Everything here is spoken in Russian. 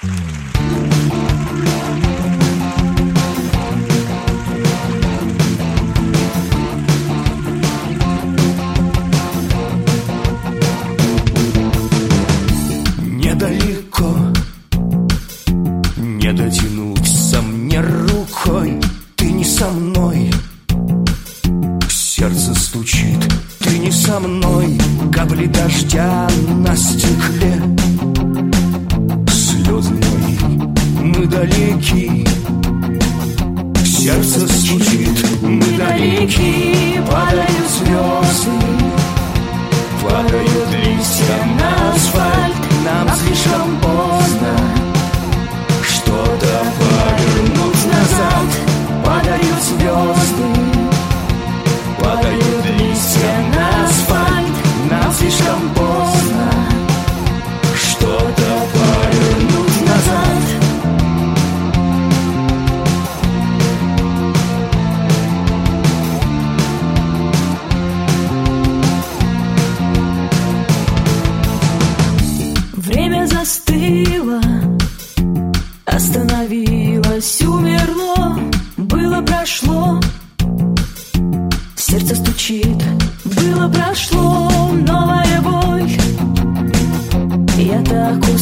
Недалеко, не дотянуться мне рукой. Ты не со мной, сердце стучит. Ты не со мной, капли дождя на стекле. Слезы мои, мы далеки. Сердце стучит, мы далеки. Падают звезды, падают листья на асфальт. Нам слишком поздно что-то повернуть назад. Падают звезды, падают листья на асфальт. Нам слишком поздно что-то повернуть назад. Время застыло, остановилось, умерло. Было, прошло, сердце стучит. Было, прошло, новая боль. Я так